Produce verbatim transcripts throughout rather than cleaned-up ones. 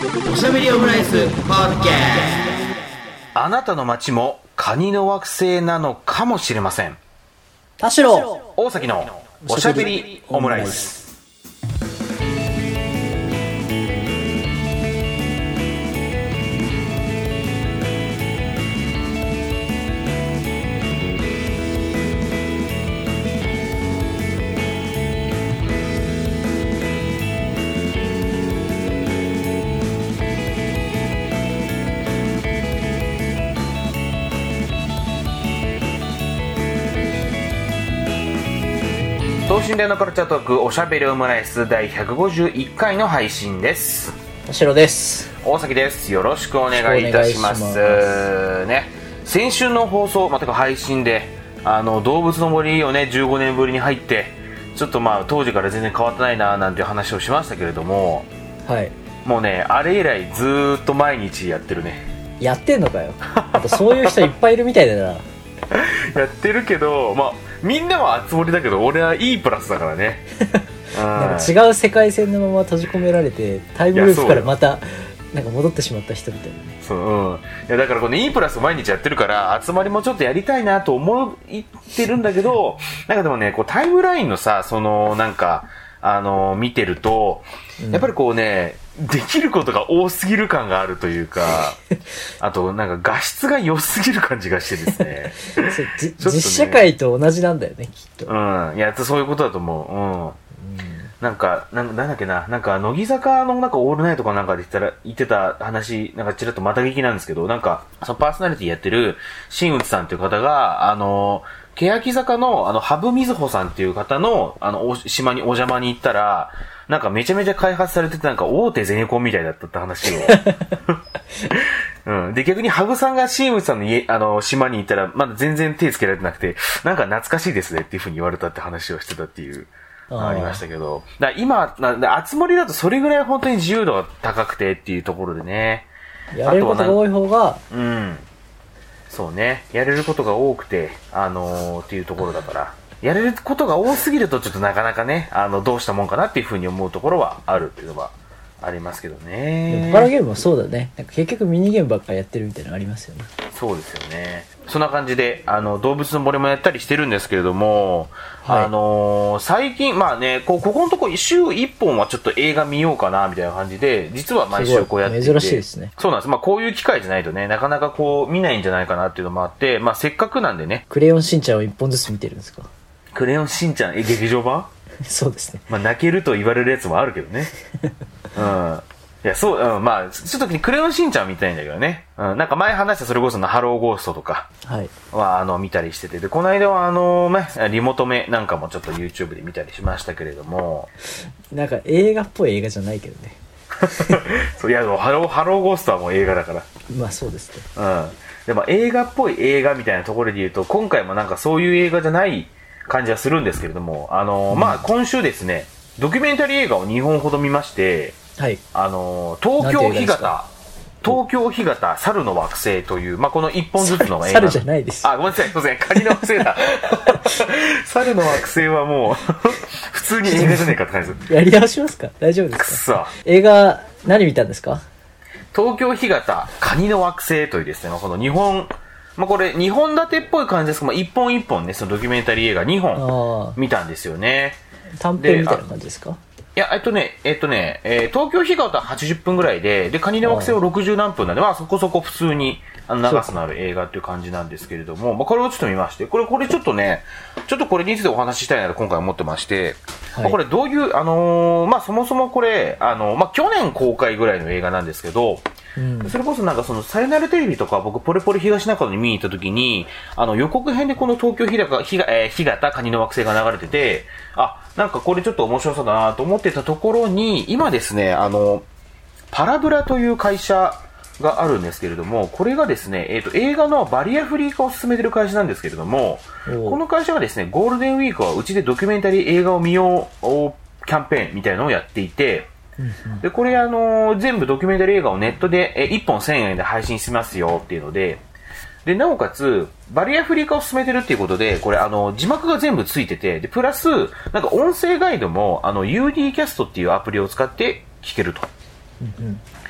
おしゃべりオムライスポッドキャスト。あなたの街もカニの惑星なのかもしれません。 田代大崎のおしゃべりオムライス。等身大のカルチャートークおしゃべりオムライス第ひゃくごじゅういっかいの配信です。 田代です。 大崎です。よろしくお願いいたします。ね、先週の放送、まあ、てか配信であの動物の森をねじゅうごねんぶりに入ってちょっとまあ当時から全然変わってないななんていう話をしましたけれども、 はい、 もうねあれ以来ずーっと毎日やってるね。やってんのかよ。あとそういう人いっぱいいるみたいだな。 やってるけど、まあみんなは熱盛だけど俺はいいプラスだからね。 なんか違う世界線のまま閉じ込められてタイムループからまたなんか戻ってしまった人みたいなね。 そう、うん、いやだからこの E プラス毎日やってるから集まりもちょっとやりたいなと思ってるんだけど、なんかでもねこうタイムラインのさそのなんかあの見てると、うん、やっぱりこうねできることが多すぎる感があるというかあとなんか画質が良すぎる感じがしてですねそうじ、ね、実社会と同じなんだよねきっと。 うん、いやそういうことだと思う。うん、うん、なんかな、なんだっけな、なんか乃木坂のなんかオールナイトかなんかで言ったら言ってた話なんかちらっとまた聞きなんですけど、なんかそのパーソナリティやってる新内さんっていう方があの欅坂のあの羽生瑞穂さんっていう方のあの島にお邪魔に行ったら。なんかめちゃめちゃ開発されててなんか大手ゼネコンみたいだったって話を。うん。で、逆にハグさんがシームさんの家、あの、島に行ったらまだ全然手つけられてなくて、なんか懐かしいですねっていう風に言われたって話をしてたっていう、あ, ありましたけど。だ今、な、集まりだとそれぐらい本当に自由度が高くてっていうところでね。 やれることが多い方が、 うん。そうね。やれることが多くて、あのー、っていうところだから。やれることが多すぎるとちょっとなかなかねあのどうしたもんかなっていう風に思うところはあるっていうのはありますけどね。 他のゲームもそうだね。なんか結局ミニゲームばっかりやってるみたいなのありますよね。 そうですよね。そんな感じであの動物の森もやったりしてるんですけれども、はい、あのー、最近まあねこうここのとこ週いっぽんはちょっと映画見ようかなみたいな感じで実は毎週こうやっていて珍しいですね。 そうなんです。まあこういう機会じゃないとねなかなかこう見ないんじゃないかなっていうのもあってまあせっかくなんでね。 クレヨンしんちゃんをいっぽんずつ見てるんですか。 クレヨンしんちゃんえ劇場版そうですね。 まあ泣けると言われるやつもあるけどね。うん。いやそう、うん、まあちょっとクレヨンしんちゃん見たいんだけどね。うん。なんか前話したそれこそのハローゴーストとかは、はい、あの見たりしててでこの間はあのねリモトメなんかもちょっと YouTube で見たりしましたけれども。 なんか映画っぽい映画じゃないけどね。 そういやハローハローゴーストはもう映画だから。 まあそうですね。 うん。でも映画っぽい映画みたいなところで言うと今回もなんかそういう映画じゃない感じはするんですけれども、あのーうん、まあ今週ですねドキュメンタリー映画をにほんほど見まして、 はい、 あのー、東京干潟東京干潟猿の惑星という、まあ、このいっぽんずつの映画。 猿じゃないです。 あ、ごめんなさい、すいません、カニの惑星だ。猿の惑星はもう普通に映画じゃねえかって感じです。 やり直しますか。大丈夫ですか。 くそ。 映画何見たんですか。 東京干潟カニの惑星というですね、このにほんまあ、これにほん立てっぽい感じですけど、まあ、いっぽんいっぽんねそのドキュメンタリー映画にほん見たんですよね。 短編みたいな感じですか。 いやえっとねえっとね、えー、東京干潟ははちじゅっぷんぐらいででカニの惑星はろくじゅうなんぷんなんでまあそこそこ普通にあの長さのある映画っていう感じなんですけれども、まあ、これをちょっと見ましてこれこれちょっとねちょっとこれについてお話ししたいなと今回思ってまして、はい、まあ、これどういうあのー、まあそもそもこれあのー、まあ去年公開ぐらいの映画なんですけど、うん、それこそなんかそのさよならテレビとか僕ポレポレ東中野に見に行った時にあの予告編でこの東京干潟、えー、干潟カニの惑星が流れててあなんかこれちょっと面白そうだなと思ってたところに今ですねあのパラブラという会社があるんですけれどもこれがですね、えーと、映画のバリアフリー化を進めている会社なんですけれどもこの会社がですねゴールデンウィークはうちでドキュメンタリー映画を見ようキャンペーンみたいなのをやっていてでこれあのー、全部ドキュメンタリー映画をネットでえいっぽんせんえんで配信しますよっていうのででなおかつバリアフリー化を進めてるっていうことでこれあの字幕が全部ついててでプラスなんか音声ガイドもあの ユーディー キャストっていうアプリを使って聞けると、うんうん、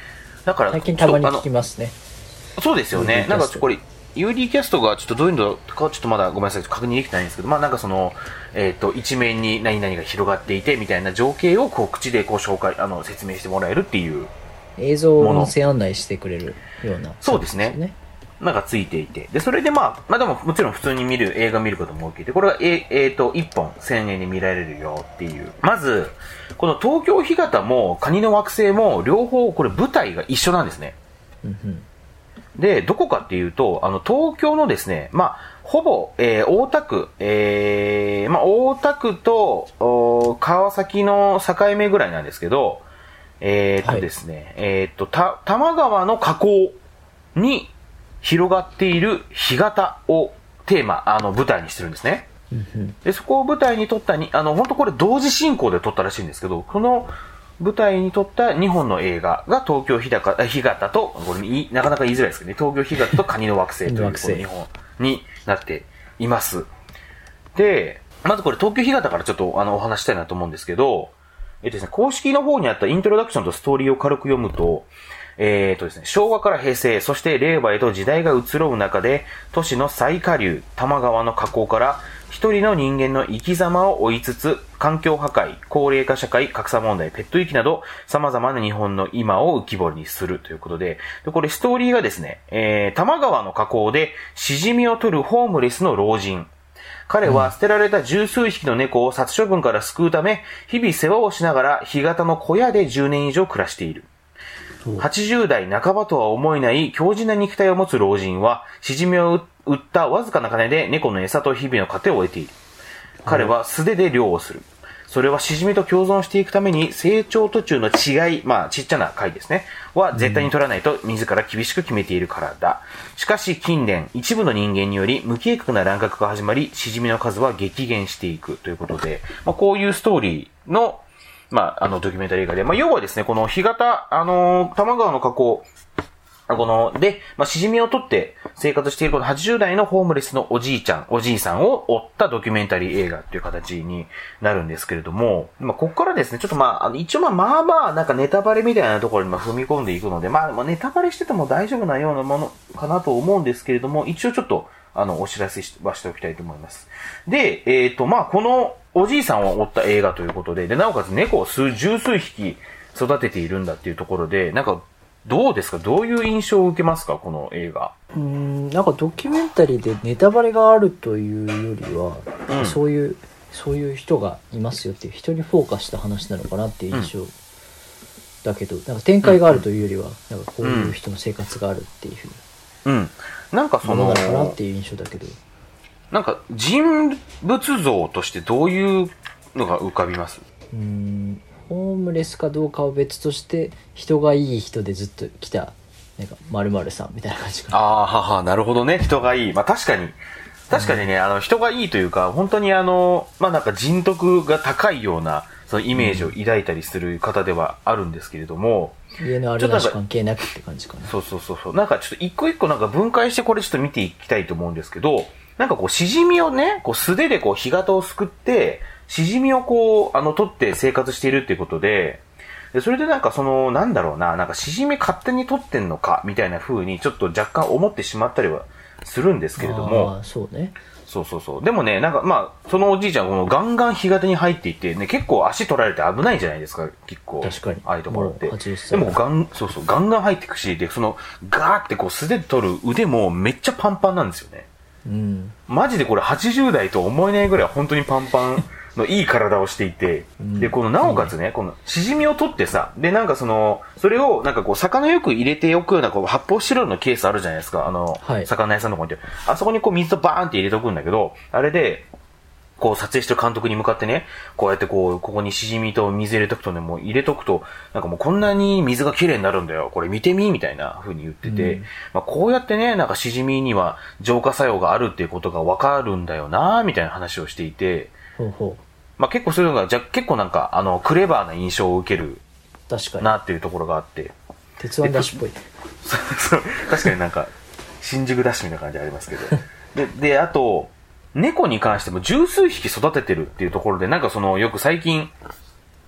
だから最近たまに聞きますね。 そうですよね。なんかこれ、ユーディー キャストがちょっとどういうのかちょっとまだごめんなさい、確認できてないんですけど、まあなんかその、えっと、一面に何々が広がっていてみたいな情景をこう口でこう紹介、あの、説明してもらえるっていう。 映像を音声案内してくれるような。 そうですね。なんかついていて。で、それでまあ、まあでももちろん普通に見る、映画見ることも多いて、これがえ、えーと、いっぽんせんえんで見られるよっていう。まず、この東京干潟もカニの惑星も両方これ舞台が一緒なんですね。 うんうん、 で、どこかっていうと、あの、東京のですね、まあ、ほぼ、えー、大田区、えー、まあ、大田区と、川崎の境目ぐらいなんですけど、えー、っとですね、はい、えー、っと、た、多摩川の河口に広がっている干潟をテーマ、あの、舞台にしてるんですね。 うんうん、 で、そこを舞台に撮ったに、あの、本当これ同時進行で撮ったらしいんですけど、この、舞台に撮ったにほんの映画が東京干潟と、これなかなか言いづらいですけどね、東京干潟とカニの惑星というこのにほんになっています。で、まずこれ東京干潟からちょっとあのお話したいなと思うんですけど、えっとですね、公式の方にあったイントロダクションとストーリーを軽く読むと、えっとですね、昭和から平成、そして令和へと時代が移ろう中で、都市の最下流、多摩川の河口から、一人の人間の生き様を追いつつ、環境破壊、高齢化社会、格差問題、ペット域など、様々な日本の今を浮き彫りにするということで、でこれストーリーがですね、えー、多摩川の河口で、シジミを取るホームレスの老人。彼は捨てられた十数匹の猫を殺処分から救うため、日々世話をしながら、干潟の小屋でじゅうねん以上暮らしている。はちじゅう代半ばとは思えない強靭な肉体を持つ老人は、シジミを売ったわずかな金で猫の餌と日々の糧を得ている。彼は素手で漁をする。それはシジミと共存していくために成長途中の違い、まあちっちゃな貝ですね、は絶対に取らないと自ら厳しく決めているからだ。しかし近年、一部の人間により無計画な乱獲が始まり、シジミの数は激減していくということで、まあ、こういうストーリーのまあ、あの、ドキュメンタリー映画で、まあ、要はですね、この干潟、あのー、多摩川の河口、この、で、まあ、シジミを取って生活しているこのはちじゅう代のホームレスのおじいちゃん、おじいさんを追ったドキュメンタリー映画という形になるんですけれども、まあ、ここからですね、ちょっとまあ、一応まあまあまあ、なんかネタバレみたいなところにまあ踏み込んでいくので、まあ、ネタバレしてても大丈夫なようなものかなと思うんですけれども、一応ちょっと、あの、お知らせはしておきたいと思います。で、えっと、まあ、この、おじいさんを追った映画ということで、で、なおかつ猫を数、十数匹育てているんだっていうところで、なんか、どうですか？どういう印象を受けますか？この映画。 うーん、なんかドキュメンタリーでネタバレがあるというよりは、うん、そういう、そういう人がいますよっていう人にフォーカスした話なのかなっていう印象、うん、だけど、なんか展開があるというよりは、なんかこういう人の生活があるっていうふうに。 うん。なんかその、 ものなのかなっていう印象だけど。 なんか人物像としてどういうのが浮かびます？ うーん、ホームレスかどうかは別として人がいい人でずっと来たなんか〇〇さんみたいな感じかな。 ああ、はは、なるほどね。人がいい。まあ確かに確かにね、うん、あの人がいいというか本当にあのまあなんか人徳が高いようなそのイメージを抱いたりする方ではあるんですけれども、 うん、家のあるなし関係なくって感じかな。 そうそうそうそう。なんかちょっと一個一個なんか分解してこれちょっと見ていきたいと思うんですけど。なんかこう、シジミをね、こう素手でこう、干潟をすくって、シジミをこう、あの、取って生活しているっていうことで、でそれでなんかその、なんだろうな、なんかシジミ勝手に取ってんのか、みたいな風にちょっと若干思ってしまったりはするんですけれども。 ああ、そうね。 そうそうそう。でもね、なんかまあ、そのおじいちゃんこのガンガン干潟に入っていって、ね、結構足取られて危ないじゃないですか、結構。 確かに。 ああいうところって。 もうはちじゅっさいでもガン、そうそう、ガンガン入っていくし、で、その、ガーってこう素手で取る腕もめっちゃパンパンなんですよね。 うん、 マジでこれはちじゅう代と思えないぐらい本当にパンパンのいい体をしていて、うん、で、このなおかつね、このシジミを取ってさ、で、なんかその、それをなんかこう、魚よく入れておくようなこう発泡スチロールのケースあるじゃないですか、あの、はい、魚屋さんのとこに。あそこにこう水とバーンって入れておくんだけど、あれで、こう撮影してる監督に向かってね、こうやってこう、ここにシジミと水入れとくとね、もう入れとくと、なんかもうこんなに水が綺麗になるんだよ。これ見てみみたいな風に言ってて、うん、まあこうやってね、なんかシジミには浄化作用があるっていうことがわかるんだよなみたいな話をしていて、 ほうほう、 まあ結構そういうのが、じゃ結構なんか、あの、クレバーな印象を受ける確かになっていうところがあって。 鉄腕ダッシュっぽい。 そう、確かになんか、新宿ダッシュみたいな感じありますけど。で、で、あと、猫に関しても十数匹育ててるっていうところで、なんかその、よく最近、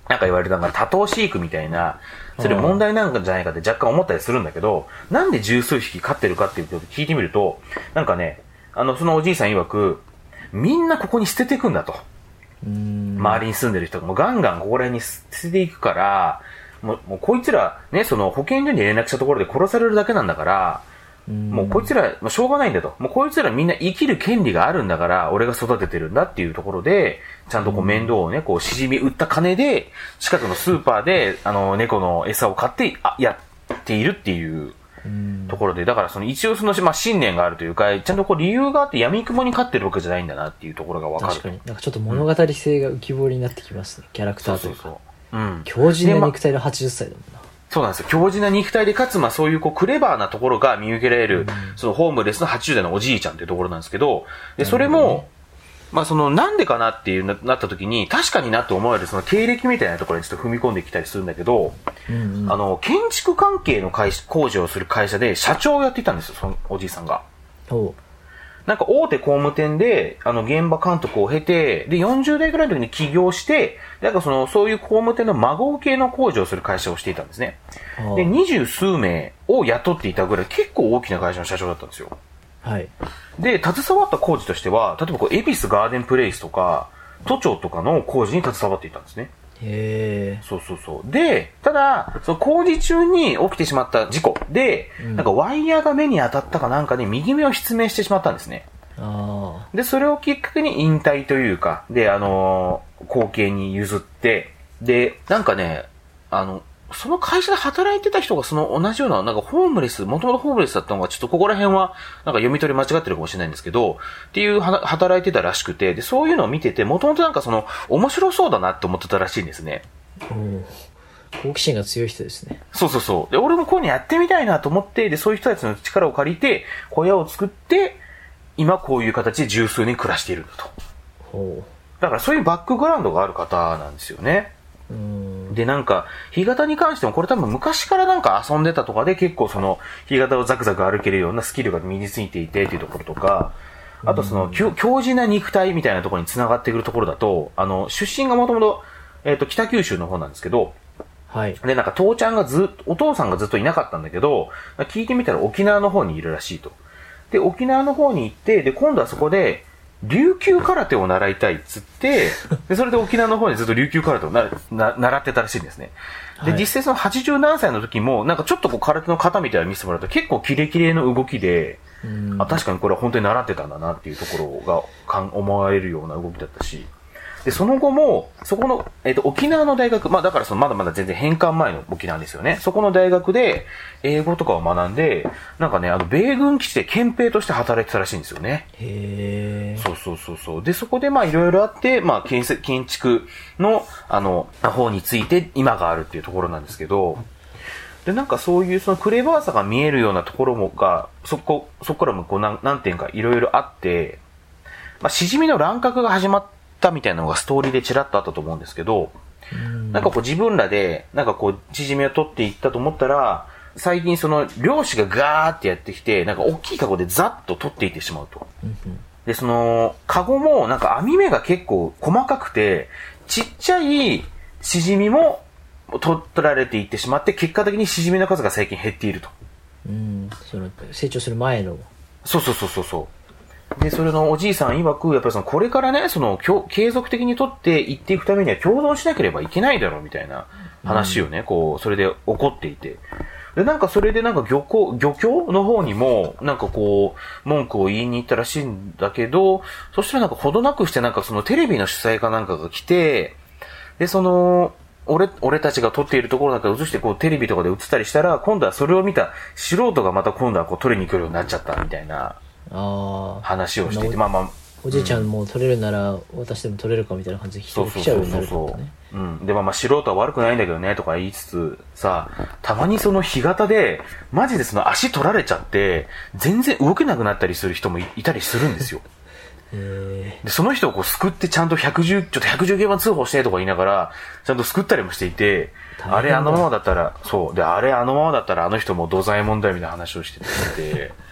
なんか言われたのが多頭飼育みたいな、それ問題なんじゃないかって若干思ったりするんだけど、なんで十数匹飼ってるかっていうことを聞いてみると、なんかね、あの、そのおじいさん曰く、みんなここに捨てていくんだと。 うーん周りに住んでる人がもうガンガンここら辺に捨てていくから、もう、もうこいつら、ね、その保健所に連絡したところで殺されるだけなんだから、もうこいつら、まあ、しょうがないんだと。もうこいつらみんな生きる権利があるんだから、俺が育ててるんだっていうところで、ちゃんとこう面倒をね、こう、しじみ売った金で、近くのスーパーで、あの、猫の餌を買って、あ、やっているっていうところで、だからその一応その、まあ、信念があるというか、ちゃんとこう理由があって闇雲に飼ってるわけじゃないんだなっていうところがわかる。 確かに。なんかちょっと物語性が浮き彫りになってきますね。キャラクターというか。 そうそうそう。うん。 強靭な肉体のはちじゅっさいだもんな。 そうなんですよ。強靭な肉体で、かつ、まあそういうこう、クレバーなところが見受けられる、うん、そのホームレスのはちじゅう代のおじいちゃんっていうところなんですけど、で、それも、まあその、なんでかなっていうな、なった時に、確かになって思われるその経歴みたいなところにちょっと踏み込んできたりするんだけど、うんうん、あの、建築関係の会社、工事をする会社で社長をやっていたんですよ、そのおじいさんが。 おうなんか大手工務店で、あの、現場監督を経て、で、よんじゅう代くらいの時に起業して、なんかその、そういう工務店の孫系の工事をする会社をしていたんですね。で、二十数名を雇っていたぐらい、結構大きな会社の社長だったんですよ。 はい。 で、携わった工事としては、例えばこう、恵比寿ガーデンプレイスとか、都庁とかの工事に携わっていたんですね。 へー。 そうそうそう。で、ただ、その工事中に起きてしまった事故で、うん、なんかワイヤーが目に当たったかなんかで右目を失明してしまったんですね。 あで、それをきっかけに引退というか、で、あのー、後継に譲って、で、なんかね、あの、その会社で働いてた人がその同じような、なんかホームレス、もともとホームレスだったのが、ちょっとここら辺は、なんか読み取り間違ってるかもしれないんですけど、っていうは、働いてたらしくて、で、そういうのを見てて、もともとなんかその、面白そうだなって思ってたらしいんですね。 好奇心が強い人ですね。 そうそうそう。で、俺もこういうのやってみたいなと思って、で、そういう人たちの力を借りて、小屋を作って、今こういう形で十数年暮らしているんだと。 ほう。 だからそういうバックグラウンドがある方なんですよね。 うーんで、なんか、干潟に関してもこれ多分昔からなんか遊んでたとかで結構その、干潟をザクザク歩けるようなスキルが身についていてっていうところとか、あとその、強靭な肉体みたいなところに繋がってくるところだと、あの、出身がもともと、えっと、北九州の方なんですけど、 はい。 で、なんか父ちゃんがずっと、お父さんがずっといなかったんだけど、聞いてみたら沖縄の方にいるらしいと。で、沖縄の方に行って、で、今度はそこで、琉球空手を習いたいっつって、で、それで沖縄の方にずっと琉球空手をなな習ってたらしいんですね。で、はい、実際そのはちじゅう何歳の時も、なんかちょっとこう空手の型みたいなの見せてもらうと結構キレキレの動きで、あ、確かにこれは本当に習ってたんだなっていうところがかん思われるような動きだったし、で、その後も、そこの、えっと、沖縄の大学、まあだからそのまだまだ全然返還前の沖縄ですよね。そこの大学で、英語とかを学んで、なんかね、あの、米軍基地で憲兵として働いてたらしいんですよね。 へー。 そうそうそうそう。で、そこでまあいろいろあって、まあ建設、建築の、あの、方について今があるっていうところなんですけど、で、なんかそういうそのクレバーさが見えるようなところもが、そこ、そこからもこう何、何点かいろいろあって、まあ、しじみの乱獲が始まったみたいなのがストーリーでちらっとあったと思うんですけど、んなんかこう自分らで、なんかこう、しじみを取っていったと思ったら、最近その漁師がガーってやってきて、なんか大きいカゴでザッと取っていってしまうと。で、その、カゴもなんか網目が結構細かくて、ちっちゃいしじみも取られていってしまって、結果的にしじみの数が最近減っていると。 うん、その成長する前の。 そうそうそうそうそう。で、それのおじいさん曰く、やっぱりその、これからね、その、継続的に取っていっていくためには共存しなければいけないだろうみたいな話をね、うん、こう、それで起こっていて。で、なんかそれでなんか漁港、漁協の方にも、なんかこう、文句を言いに行ったらしいんだけど、そしたらなんかほどなくしてなんかそのテレビの主催かなんかが来て、で、その、俺、俺たちが撮っているところなんか映してこうテレビとかで映ったりしたら、今度はそれを見た素人がまた今度はこう撮りに来るようになっちゃったみたいな話をしていて、まあまあ。 おじいちゃんも撮れるなら私でも撮れるかみたいな感じで人が来ちゃうようになるからね。 うん。で、まあまあ素人は悪くないんだけどねとか言いつつ、さ、たまにその干潟で、マジでその足取られちゃって、全然動けなくなったりする人も い, いたりするんですよ。 へで、その人をこう救ってちゃんとひゃくじゅう、ちょっとひゃくじゅうきゅうばん通報してとか言いながら、ちゃんと救ったりもしていて、あれあのままだったら、そう。で、あれあのままだったらあの人も土左衛門だよみたいな話をしてて、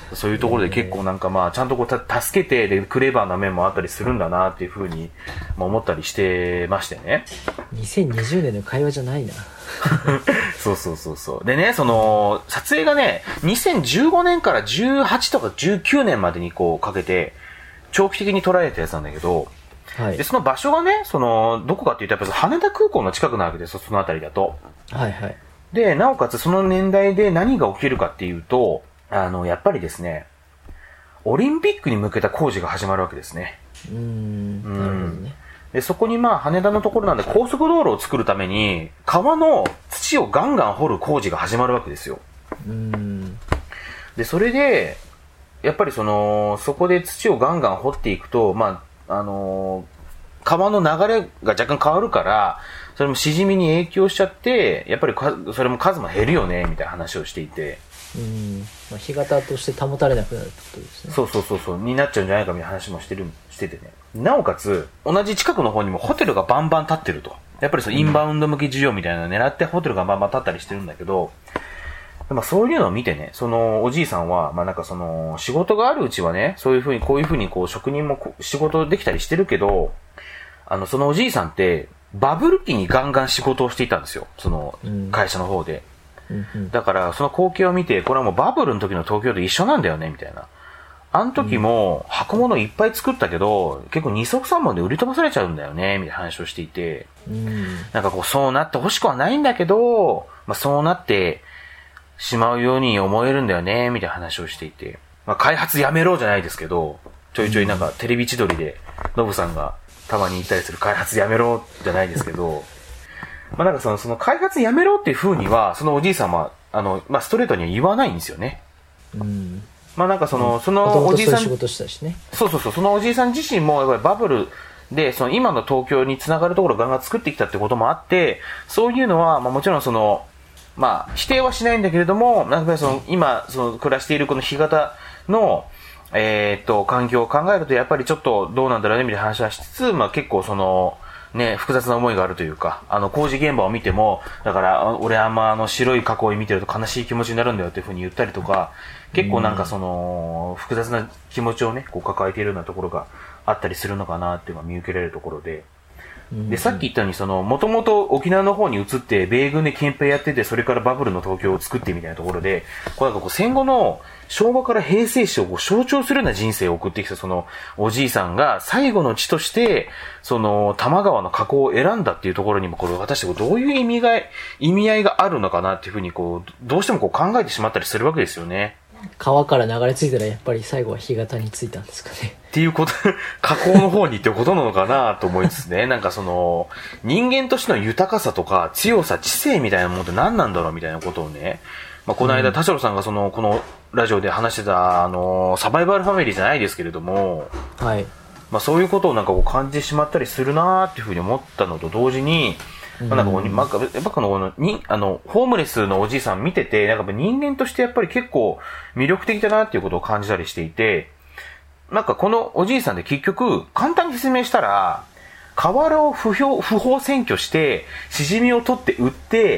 そういうところで結構なんかまあちゃんとこうた助けてでクレバーな面もあったりするんだなっていうふうに思ったりしてましてね。 にせんにじゅうねんの会話じゃないな。 そうそうそうそう。でね、その撮影がねにせんじゅうごねんからじゅうはちとかじゅうきゅうねんまでにこうかけて長期的に捉えたやつなんだけど、 はい、 でその場所がねそのどこかっていうとやっぱ羽田空港の近くなわけですよ、そのあたりだと。 はいはい。 でなおかつその年代で何が起きるかっていうと、あのやっぱりですねオリンピックに向けた工事が始まるわけですね。 うーん、なるほどね。 でそこにまあ羽田のところなんで高速道路を作るために川の土をガンガン掘る工事が始まるわけですよ。 うーん。 でそれでやっぱりそのそこで土をガンガン掘っていくと、まああのー、川の流れが若干変わるからそれもシジミに影響しちゃってやっぱりかそれも数も減るよねみたいな話をしていて、 うん、まあ、干潟として保たれなくなるってことですね。 そうそうそうそうになっちゃうんじゃないかみたいな話もしてるしててね。なおかつ同じ近くの方にもホテルがバンバン建ってると、やっぱりそのインバウンド向け需要みたいなのを狙ってホテルがバンバン建ったりしてるんだけど、まあ、そういうのを見てね、そのおじいさんはまあなんかその仕事があるうちはねそういう風にこういう風にこう職人も仕事できたりしてるけど、あのそのおじいさんってバブル期にガンガン仕事をしていたんですよ、その会社の方で。うんうん、だからその光景を見てこれはもうバブルの時の東京と一緒なんだよねみたいな。あの時も箱物いっぱい作ったけど結構二足三本で売り飛ばされちゃうんだよねみたいな話をしていて、うん、なんかこうそうなってほしくはないんだけど、まあ、そうなってしまうように思えるんだよねみたいな話をしていて、まあ、開発やめろじゃないですけどちょいちょいなんかテレビ千鳥でノブさんがたまに言ったりする開発やめろじゃないですけどまあなんかその、その開発やめろっていう風には、そのおじいさんは、あの、まあストレートには言わないんですよね。うん。まあなんかその、うん、そのおじいさん、 仕事したしね。 そうそうそう、そのおじいさん自身もやっぱりバブルで、その今の東京につながるところをガンガン作ってきたってこともあって、そういうのは、まあもちろんその、まあ否定はしないんだけれども、なんかその、今、その暮らしているこの干潟の、えー、っと、環境を考えると、やっぱりちょっとどうなんだろうねみたいな話はしつつ、まあ結構その、ね、複雑な思いがあるというか、あの、工事現場を見ても、だから、俺あんまあの白い囲い見てると悲しい気持ちになるんだよっていうふうに言ったりとか、結構なんかその、複雑な気持ちをね、こう抱えているようなところがあったりするのかなっていうのが見受けられるところで、で、さっき言ったように、その、もともと沖縄の方に移って、米軍で憲兵やってて、それからバブルの東京を作ってみたいなところで、こうなんかこう戦後の昭和から平成史をこう象徴するような人生を送ってきたそのおじいさんが最後の地として、その多摩川の河口を選んだっていうところにも、これ果たしてどういう意味が、意味合いがあるのかなっていうふうにこう、どうしてもこう考えてしまったりするわけですよね。 川から流れ着いたらやっぱり最後は干潟に着いたんですかね。 っていうこと、河口の方にってことなのかなと思いつつね、なんかその、人間としての豊かさとか強さ、知性みたいなものって何なんだろうみたいなことをね、まあ、この間、田代さんがその、このラジオで話してた、あの、サバイバルファミリーじゃないですけれども、 はい。 まあそういうことをなんかこう感じてしまったりするなーっていうふうに思ったのと同時に、まあ、なんかこう、まあ、やっぱこの、に、あの、ホームレスのおじいさん見てて、なんか人間としてやっぱり結構魅力的だなっていうことを感じたりしていて、なんかこのおじいさんで結局、簡単に説明したら、河原を不法、不法占拠して、シジミを取って売って、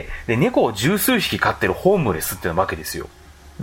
で、猫を十数匹飼ってるホームレスっていうわけですよ。 うん。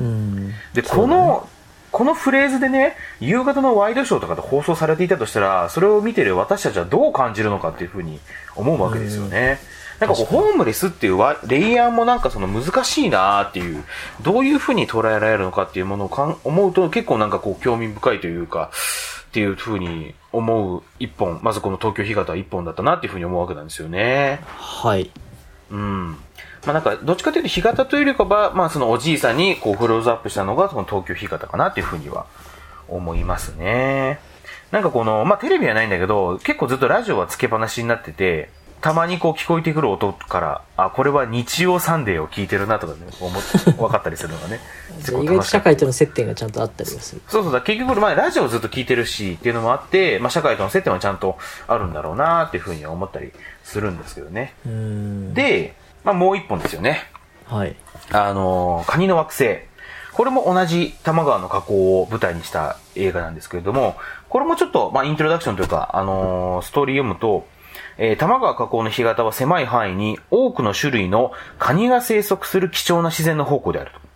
で、この、このフレーズでね、夕方のワイドショーとかで放送されていたとしたら、それを見てる私たちはどう感じるのかっていうふうに思うわけですよね。なんかこう、ホームレスっていうレイヤーもなんかその難しいなーっていう、どういうふうに捉えられるのかっていうものをかん思うと結構なんかこう興味深いというか、っていうふうに思う一本、まずこの東京干潟は一本だったなっていうふうに思うわけなんですよね。 はい。 うん。まあなんか、どっちかというと干潟というよりかは、まあそのおじいさんにこうクローズアップしたのがその東京干潟かなっていうふうには思いますね。なんかこの、まあテレビはないんだけど、結構ずっとラジオはつけっぱなしになってて、たまにこう聞こえてくる音から、あ、これは日曜サンデーを聞いてるなとかね、思って分かったりするのがね。 意外と社会との接点がちゃんとあったりはする。 そうそうだ、結局、まあラジオをずっと聞いてるしっていうのもあって、まあ社会との接点はちゃんとあるんだろうなっていうふうには思ったりするんですけどね。 うーん。 で、まあもう一本ですよね。 はい。 あの、カニの惑星。これも同じ多摩川の河口を舞台にした映画なんですけれども、これもちょっと、まあイントロダクションというか、あのー、ストーリー読むと、えー、多摩川河口の干潟は狭い範囲に多くの種類のカニが生息する貴重な自然の宝庫であると。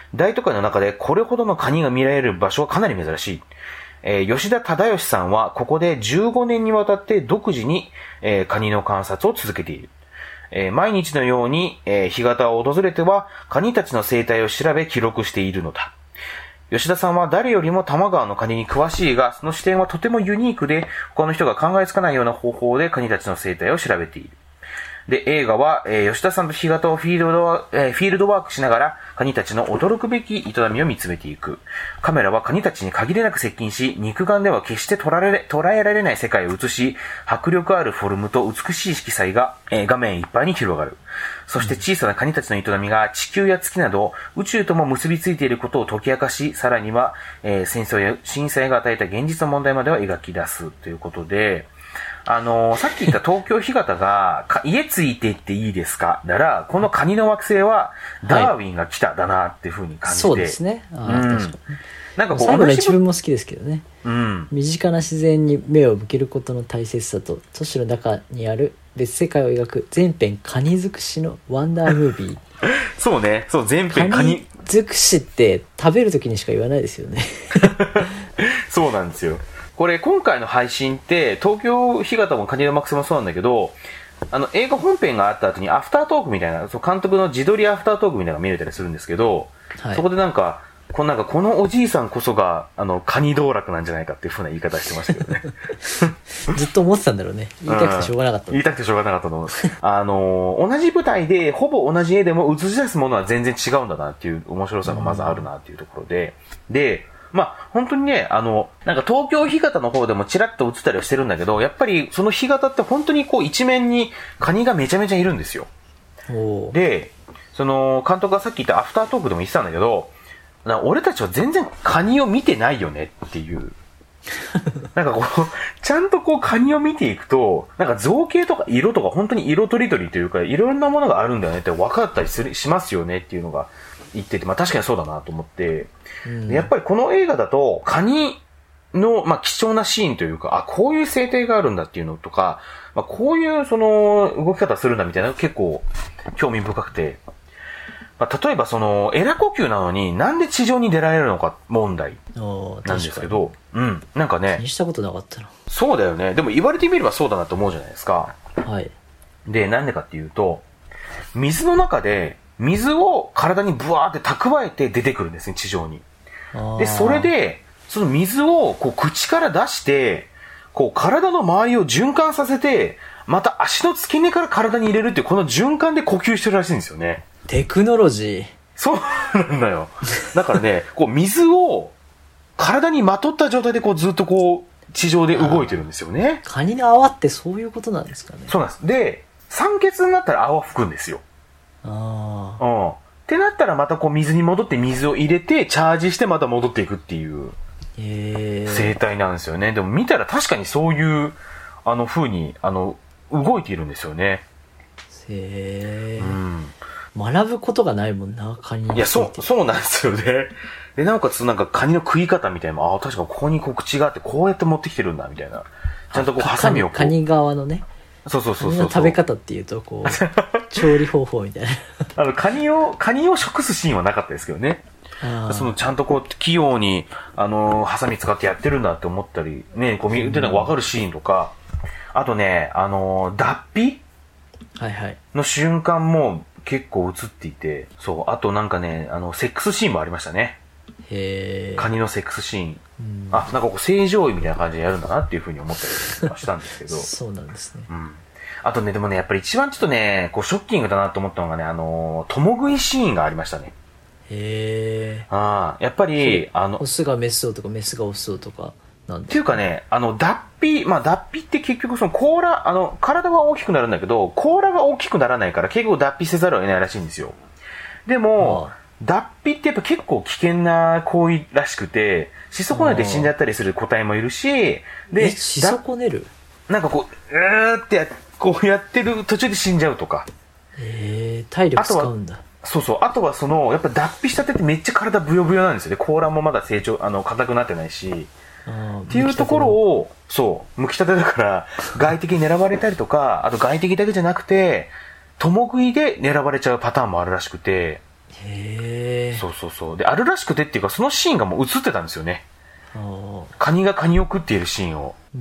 大都会の中でこれほどのカニが見られる場所はかなり珍しい。えー、吉田忠義さんはここでじゅうごねんにわたって独自に、えー、カニの観察を続けている。えー、毎日のように、えー、干潟を訪れてはカニたちの生態を調べ記録しているのだ。吉田さんは誰よりも多摩川のカニに詳しいが、その視点はとてもユニークで、他の人が考えつかないような方法でカニたちの生態を調べている。で、映画は、えー、吉田さんと干潟をフィールドワ、えー、フィールドワークしながら、カニたちの驚くべき営みを見つめていく。カメラはカニたちに限りなく接近し、肉眼では決して捉えられ、捉えられない世界を映し、迫力あるフォルムと美しい色彩が、えー、画面いっぱいに広がる。そして小さなカニたちの営みが地球や月など宇宙とも結びついていることを解き明かし、さらには、えー、戦争や震災が与えた現実の問題までは描き出すということで、あのー、さっき言った東京干潟が家ついていっていいですかなら、このカニの惑星はダーウィンが来ただなっていう風に感じて、 そうですね。あ、うん、確かに。 なんかこう最後の一文も好きですけどね、 うん、 身近な自然に目を向けることの大切さと都市の中にある別世界を描く全編カニ尽くしのワンダームービーそうね、そう全編カニ尽くしって食べるときにしか言わないですよねそうなんですよ。これ今回の配信って東京干潟もカニの惑星もそうなんだけど、あの映画本編があった後にアフタートークみたいな、そう監督の自撮りアフタートークみたいなのが見れたりするんですけど、はい、そこでなんかこのなんかこのおじいさんこそがあのカニ道楽なんじゃないかっていう風な言い方してましたけどねずっと思ってたんだろうね。言いたくてしょうがなかった、うん、 言いたくてしょうがなかったと思うあのー、同じ舞台でほぼ同じ絵でも映し出すものは全然違うんだなっていう面白さがまずあるなっていうところで、うん、でまあ、本当にね、あの、なんか東京干潟の方でもチラッと映ったりはしてるんだけど、やっぱりその干潟って本当にこう一面にカニがめちゃめちゃいるんですよ。で、その監督がさっき言ったアフタートークでも言ってたんだけど、俺たちは全然カニを見てないよねっていう。なんかこう、ちゃんとこうカニを見ていくと、なんか造形とか色とか本当に色とりどりというか、いろんなものがあるんだよねって分かったりするしますよねっていうのが言ってて、まあ確かにそうだなと思って、うん、やっぱりこの映画だとカニの、まあ、貴重なシーンというか、あ、こういう生態があるんだっていうのとか、まあ、こういうその動き方するんだみたいなのが結構興味深くて、まあ、例えばそのエラ呼吸なのになんで地上に出られるのか問題なんですけど、うん、なんかね、 気にしたことなかったな。 そうだよね。でも言われてみればそうだなと思うじゃないですか。 はい。 で、なんでかっていうと、水の中で水を体にブワーって蓄えて出てくるんですね、地上に。で、それで、その水をこう口から出して、こう体の周りを循環させて、また足の付け根から体に入れるっていう、この循環で呼吸してるらしいんですよね。 テクノロジー。 そうなんだよ。だからね、こう水を体にまとった状態でこうずっとこう地上で動いてるんですよね。 カニの泡ってそういうことなんですかね。 そうなんです。で、酸欠になったら泡吹くんですよ。 ああ。 うん。ってなったらまたこう水に戻って水を入れてチャージしてまた戻っていくっていう生態なんですよね。でも見たら確かにそういうあの風にあの動いているんですよね。 へえ、 うん。 学ぶことがないもんな、カニに。 いや、そう、そうなんですよね。で、なおかつなんかカニの食い方みたいな、ああ、確かここにこう口があってこうやって持ってきてるんだみたいな。ちゃんとこうハサミをこう。 カニ側のね。 そうそうそうそう。 カニの食べ方っていうとこう調理方法みたいな。 あのカニをカニを食すシーンはなかったですけどね。そのちゃんとこう器用にあのハサミ使ってやってるんだって思ったりね、こう見てなんか分かるシーンとか、あとね、あの脱皮はいはいの瞬間も結構映っていて、そう、あとなんかね、あのセックスシーンもありましたね。 へー。 カニのセックスシーン。うん、あ、なんかこう正常位みたいな感じでやるんだなっていうふうに思ったりしたんですけど。 そうなんですね。 うん。あとね、でもね、やっぱり一番ちょっとね、こうショッキングだなと思ったのがね、あのー、共食いシーンがありましたね。 へー。 ああ、やっぱり、あの、 オスがメスをとかメスがオスをとか、なんっていうかね、あの、脱皮、まあ脱皮って結局その甲羅、あの、体は大きくなるんだけど、甲羅が大きくならないから結構脱皮せざるを得ないらしいんですよ。でも、脱皮ってやっぱ結構危険な行為らしくて、し損ねて死んじゃったりする個体もいるし、 で、し損ねる？ なんかこう、うーってや、こうやってる途中で死んじゃうとか。 へー、体力使うんだ。 そうそう。あとはその、やっぱ脱皮したてってめっちゃ体ブヨブヨなんですよね。甲羅もまだ成長、あの、硬くなってないし。っていうところを、そう、剥きたてだから、外敵に狙われたりとか、あと外敵だけじゃなくて、共食いで狙われちゃうパターンもあるらしくて、 へそうそうそう。で、あるらしくてっていうか、そのシーンがもう映ってたんですよね。 あカニがカニを食っているシーンを。 うん。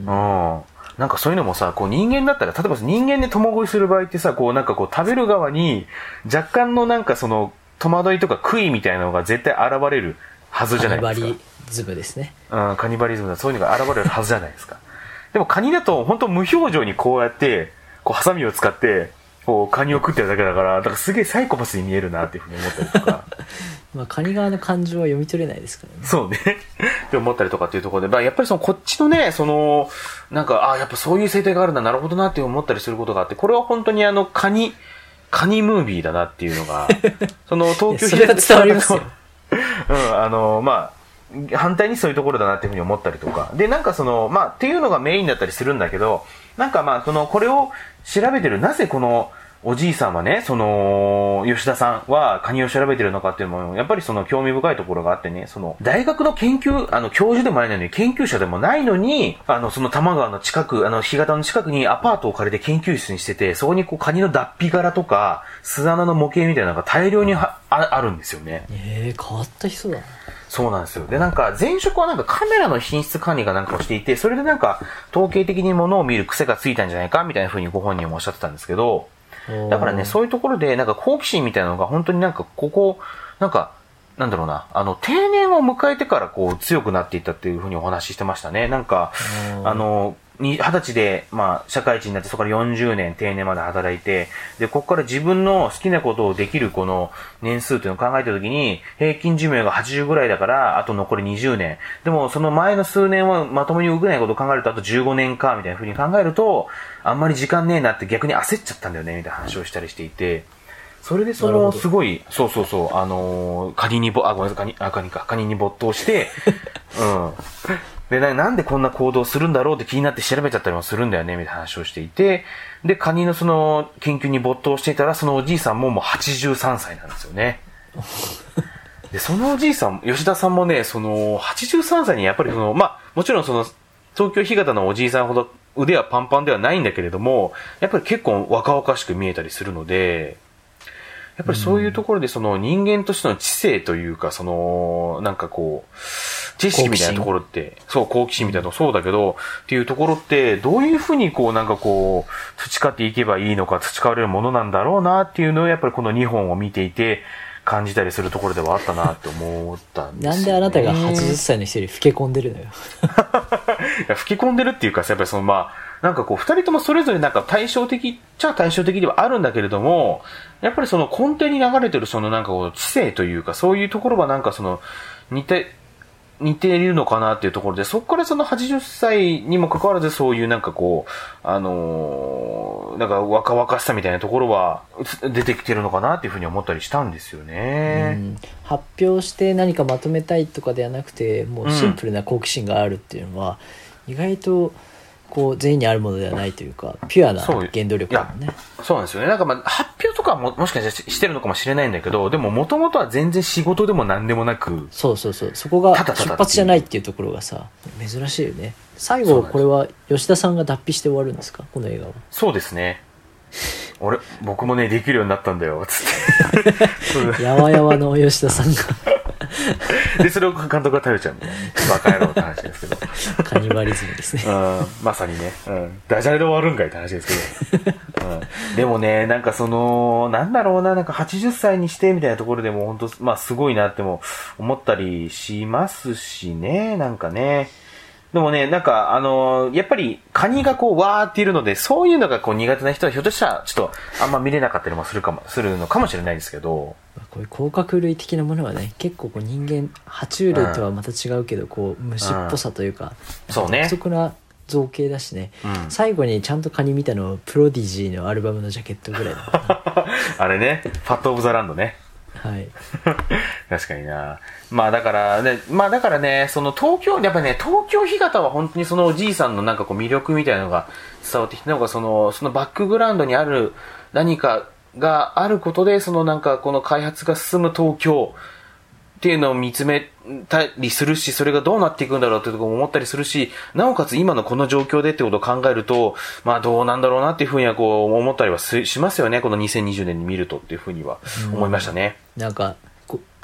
うん。なんかそういうのもさ、こう人間だったら、例えば人間で共食いする場合ってさ、こうなんかこう食べる側に若干のなんかその戸惑いとか悔いみたいなのが絶対現れるはずじゃないですか。 カニバリズムですね。 うん、カニバリズムだ、そういうのが現れるはずじゃないですか。でもカニだと本当無表情にこうやって、こうハサミを使って、こうカニを食ってるだけだから、だからすげえサイコパスに見えるなっていうふうに思ったりとか。 まあカニ側の感情は読み取れないですからね。 そうね。って思ったりとかっていうところで、まあやっぱりそのこっちのね、その、なんか、あやっぱそういう生態があるんだ、なるほどなって思ったりすることがあって、これは本当にあのカニ、カニムービーだなっていうのが、その東京それは伝わりますよ。 うん、あの、まあ、反対にそういうところだなっていうふうに思ったりとか。で、なんかその、まあ、っていうのがメインだったりするんだけど、なんかまあ、その、これを調べてる、なぜこの、おじいさんはね、その、吉田さんはカニを調べてるのかっていうのも、やっぱりその興味深いところがあってね、その、大学の研究、あの、教授でもないのに、研究者でもないのに、あの、その多摩川の近く、あの、干潟の近くにアパートを借りて研究室にしてて、そこにこう、カニの脱皮柄とか、巣穴の模型みたいなのが大量にはああるんですよね。 えー、変わった人だな。 そうなんですよ。で、なんか、前職はなんかカメラの品質管理かなんかをしていて、それでなんか、統計的に物を見る癖がついたんじゃないかみたいな風にご本人もおっしゃってたんですけど、だからね、そういうところで、なんか好奇心みたいなのが本当になんか、ここ、なんか、なんだろうな、あの、定年を迎えてからこう、強くなっていったっていう風にお話ししてましたね。なんか、あの、に二十歳で、まあ、社会人になって、そこからよんじゅうねん定年まで働いて、で、ここから自分の好きなことをできるこの年数っていうのを考えたときに、平均寿命がはちじゅうぐらいだから、あと残りにじゅうねん。でも、その前の数年はまともに動けないことを考えると、あとじゅうごねんか、みたいな風に考えると、あんまり時間ねえなって逆に焦っちゃったんだよね、みたいな話をしたりしていて、それでその、すごい、そうそうそう、あのー、カニにぼ、あ、ごめんなさい、カニ、あ、カニか、カニに没頭して、うん。でな、なんでこんな行動するんだろうって気になって調べちゃったりもするんだよね、みたいな話をしていて、で、カニのその研究に没頭していたら、そのおじいさんももうはちじゅうさんさいなんですよね。で、そのおじいさん、吉田さんもね、その、はちじゅうさんさいにやっぱりその、まあ、もちろんその、東京干潟のおじいさんほど腕はパンパンではないんだけれども、やっぱり結構若々しく見えたりするので、やっぱりそういうところでその人間としての知性というか、その、なんかこう、知識みたいなところって、そう、好奇心みたいなところそうだけど、っていうところって、どういうふうにこう、なんかこう、培っていけばいいのか、培われるものなんだろうなっていうのを、やっぱりこのにほんを見ていて、感じたりするところではあったなって思ったんですよね。 なんであなたがはちじゅっさいの人より老け込んでるのよ。 いや、老け込んでるっていうかさ、やっぱりそのまあ、なんかこう、二人ともそれぞれなんか対照的っちゃ対照的ではあるんだけれども、やっぱりその根底に流れてるそのなんかこう、知性というか、そういうところはなんかその、似て、似ているのかなっていうところで、そこからそのはちじゅっさいにもかかわらずそういうなんかこう、あのー、なんか若々しさみたいなところは出てきてるのかなっていうふうに思ったりしたんですよね。 うん、発表して何かまとめたいとかではなくて、もうシンプルな好奇心があるっていうのは、意外とこう全員にあるものではないというか、ピュアな原動力だもんね。 そうなんですよね。なんかまあ発表とかももしかしたらしてるのかもしれないんだけど、でももともとは全然仕事でも何でもなく、 そうそうそう、そこが出発じゃないっていうところがさ、珍しいよね。最後これは吉田さんが脱皮して終わるんですか、この映画は。 そうですね。俺僕もねできるようになったんだよつってやわやわの吉田さんがでそれを監督が食べちゃうんだよね。バカ野郎って話ですけど、 カニバリズムですね。 うん、まさにね、うん、ダジャレで終わるんかいって話ですけど、うん、でもねなんかそのなんだろうな、なんかはちじゅっさいにしてみたいなところでも本当まあすごいなっても思ったりしますしね。なんかね、でもね、なんか、あのー、やっぱり、カニがこう、わーっているので、そういうのがこう、苦手な人は、ひょっとしたら、ちょっと、あんま見れなかったりもするかも、するのかもしれないですけど。 こういう甲殻類的なものはね、結構こう、人間、爬虫類とはまた違うけど、こう、虫っぽさというか、 うん、そうね。 独特な造形だしね、 うん、 最後にちゃんとカニ見たのは、プロディジーのアルバムのジャケットぐらいだったな。 あれね、ファットオブザランドね。 はい。 確かにな。まあだからね、まあだからね、その東京、やっぱね、東京干潟は本当にそのおじいさんのなんかこう魅力みたいなのが伝わってきて、なんかその、そのバックグラウンドにある何かがあることで、そのなんかこの開発が進む東京っていうのを見つめたりするし、それがどうなっていくんだろうっていうところも思ったりするし、なおかつ今のこの状況でってことを考えると、まあどうなんだろうなっていうふうにはこう思ったりはしますよね。このにせんにじゅうねんに見るとっていうふうには思いましたね。 うん、なんか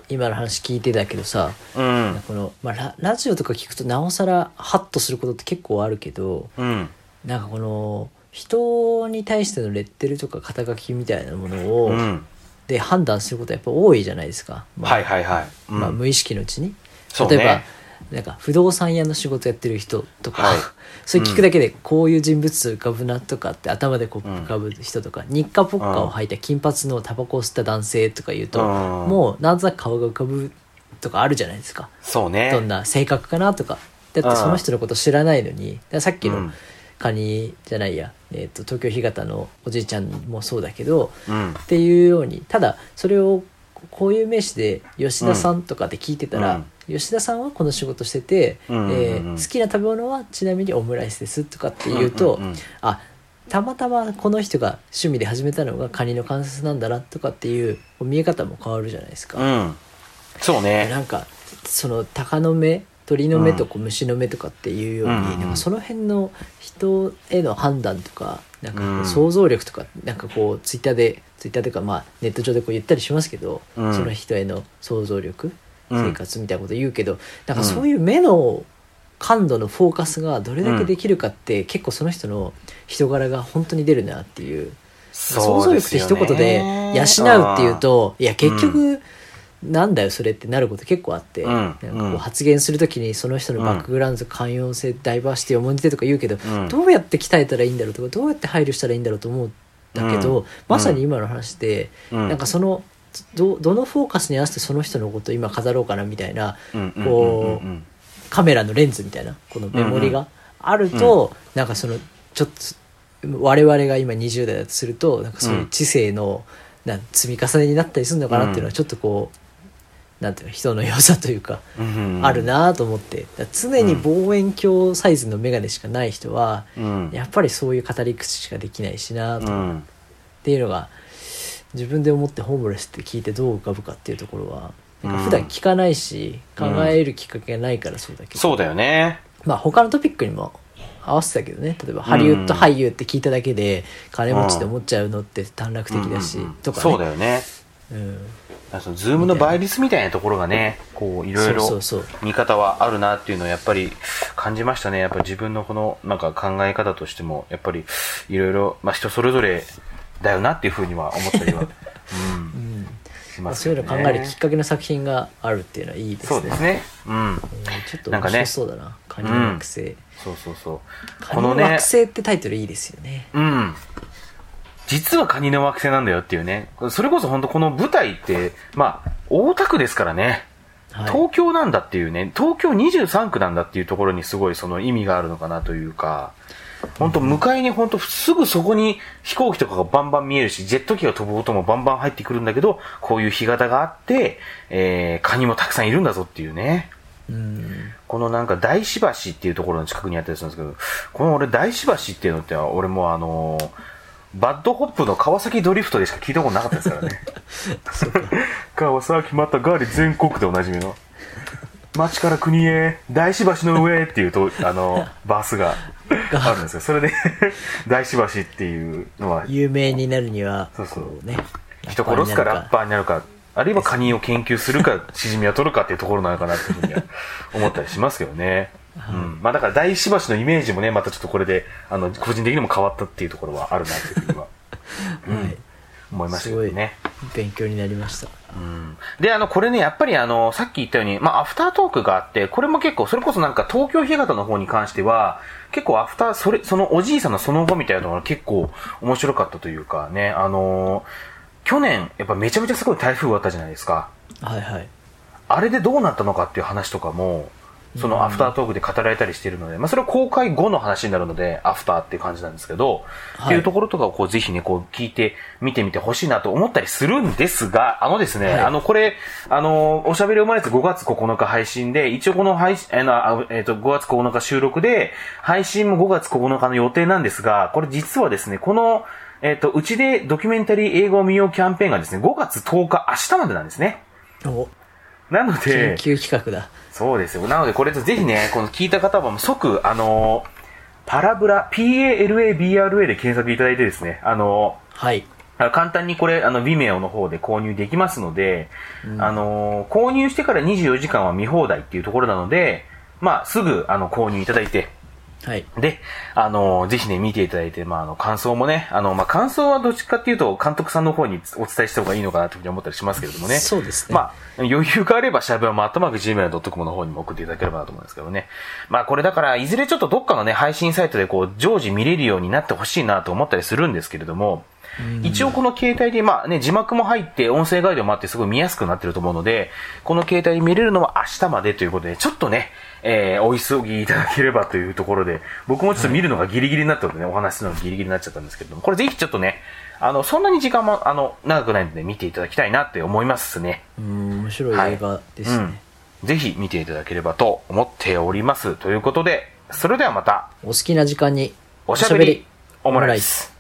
今の話聞いてたけどさ、 うんこの、まあ、ラ, ラジオとか聞くとなおさらハッとすることって結構あるけど、 うんなんかこの人に対してのレッテルとか肩書きみたいなものを、 うんで判断することはやっぱ多いじゃないですか、まあ、 はいはいはい、うんまあ、無意識のうちに、 そうね例えばなんか不動産屋の仕事やってる人とか、 はいそれ聞くだけでこういう人物浮かぶなとかって頭でこううん浮かぶ人とか、日課ポッカを履いた金髪のタバコを吸った男性とか言うと、 うんもうなんとなく顔が浮かぶとかあるじゃないですか、 そうねどんな性格かなとか。だってその人のこと知らないのに、だからさっきのうんカニじゃないや、えー、と東京干潟のおじいちゃんもそうだけど、 うんっていうように、ただそれをこういう名詞で吉田さんとかで聞いてたら、吉田さんはこの仕事してて、 うんうんうんえー好きな食べ物はちなみにオムライスですとかって言うと、 うんうんうんあたまたまこの人が趣味で始めたのがカニの観察なんだなとかっていう見え方も変わるじゃないですか。 うんそうねなんかその鷹の目鳥の目とこう虫の目とかっていうように、 うんうんうんなんかその辺の人への判断とかなんかこううん想像力とか、なんかこうツイッターでツイッターというかまあネット上でこう言ったりしますけど、 うんその人への想像力、 うん生活みたいなこと言うけど、なんかそういう目の感度のフォーカスがどれだけできるかって、結構その人の人柄が本当に出るなっていう。想像力って一言で養うっていうと、いや結局、なんだよそれってなること結構あって、 うんなんかこう発言するときにその人のバックグラウンド、寛容性、ダイバーシティを重んじてとか言うけど、 うんどうやって鍛えたらいいんだろうとか、どうやって配慮したらいいんだろうと思うんだけど、 うんまさに今の話で、 うんなんかそのどどのフォーカスに合わせてその人のことを今語ろうかなみたいな、 うんうんこう、 うんうんカメラのレンズみたいなこのメモリがあると、なんかそのちょっと我々が今にじゅう代だとするとなんかそういう知性の、なん積み重ねになったりするのかなっていうのはちょっとこうなんていうの人の良さというか、 うんうんあるなと思って、だから常に望遠鏡サイズの眼鏡しかない人は、 うんやっぱりそういう語り口しかできないしなと、っうんていうのが自分で思ってホームレスって聞いてどう浮かぶかっていうところはなんか普段聞かないし、 うん考えるきっかけがないからそうだけど、 そうだよねまあ他のトピックにも合わせたけどね、例えばハリウッド俳優って聞いただけで金持ちって思っちゃうのって短絡的だし、 うんうんうんとかね、 そうだよねうん、 だからそのズームの倍率みたいなところがねこういろいろそうそうそう見方はあるなっていうのをやっぱり感じましたね。やっぱり自分のこのなんか考え方としてもやっぱりいろいろまあ人それぞれだよなっていうふうには思ったりは、うんうんしますそうよね。 いうの考えるきっかけの作品があるっていうのはいいですね。 そうですね。うん。 うんちょっと面白そうだな、カニの惑星、 そうそうそう。 カニの惑星ってタイトルいいですよね。 うん。実はカニの惑星なんだよっていうね。それこそ本当この舞台って、まあ、大田区ですからね。 はい、 東京なんだっていうね、東京にじゅうさん区なんだっていうところにすごいその意味があるのかなというか、本当向かいに本当すぐそこに飛行機とかがバンバン見えるし、ジェット機が飛ぶ音もバンバン入ってくるんだけど、こういう干潟があって、えー、カニもたくさんいるんだぞっていうね。 うんこのなんか大師橋っていうところの近くにあったりするんですけど、この俺大師橋っていうのって俺もあのー、バッドホップの川崎ドリフトでしか聞いたことなかったですからね。川崎またガーリ全国でおなじみの。町から国へ大師橋の上っていうと、あの、バースがあるんですよ。それで、大師橋っていうのは、 有名になるにはそうそうこうね、 人殺すかラッパーになるか、あるいはカニを研究するか、シジミを取るかっていうところなのかなっていうふうには思ったりしますけどね。うん。まあだから大師橋のイメージもね、またちょっとこれで、あの、個人的にも変わったっていうところはあるなっていうふうには、うん、 はい、 思いましたけどね。 勉強になりました。 うん、で、あの、これね、やっぱりあの、さっき言ったように、まあ、アフタートークがあって、これも結構、それこそなんか東京干潟の方に関しては、結構アフター、それ、そのおじいさんのその後みたいなのが結構面白かったというかね、あのー、去年、やっぱめちゃめちゃすごい台風があったじゃないですか。 はいはい。 あれでどうなったのかっていう話とかも、そのアフタートークで語られたりしているので、まあそれは公開後の話になるので、アフターっていう感じなんですけど、 はい、 っていうところとかをこうぜひね、こう聞いて見てみてほしいなと思ったりするんですが、あのですね、 はい、 あのこれ、あの、おしゃべりオムライスごがつここのか配信で、一応この配信、あの、えっと、ごがつここのか収録で、配信もごがつここのかの予定なんですが、これ実はですね、この、えっと、うちでドキュメンタリー映画を見ようキャンペーンがですね、ごがつとおか、明日までなんですね。 おなので、 緊急企画だ。 そうですよ。なので、これぜひね、この聞いた方は即、あのー、パラブラ、ピーエーエルエービーアールエー で検索いただいてですね、あのー、はい。 あの簡単にこれ、あの、Vimeo の方で購入できますので、 うんあのー購入してからにじゅうよじかんは見放題っていうところなので、まあ、すぐ、あの、購入いただいて、 はい。 で、あのーぜひね、見ていただいて、まあ、あの、感想もね、あの、まあ、感想はどっちかっていうと、監督さんの方にお伝えした方がいいのかなというふうに思ったりしますけれどもね。 そうですね。 まあ、余裕があれば、シャブはマットマーク ジーメールドットコム の方にも送っていただければなと思うんですけどね。まあ、これだから、いずれちょっとどっかのね、配信サイトでこう、常時見れるようになってほしいなと思ったりするんですけれども、一応この携帯で、まあね、字幕も入って、音声ガイドもあってすごい見やすくなってると思うので、この携帯で見れるのは明日までということで、ちょっとね、えー、お急ぎいただければというところで、僕もちょっと見るのがギリギリになったのでね、お話しするのがギリギリになっちゃったんですけれども、これぜひちょっとね、あの、そんなに時間も、あの、長くないので見ていただきたいなって思いますね。 うん、面白い映画ですね。 はいうん。ぜひ見ていただければと思っております。ということで、それではまた、 お好きな時間におしゃべりオムライス。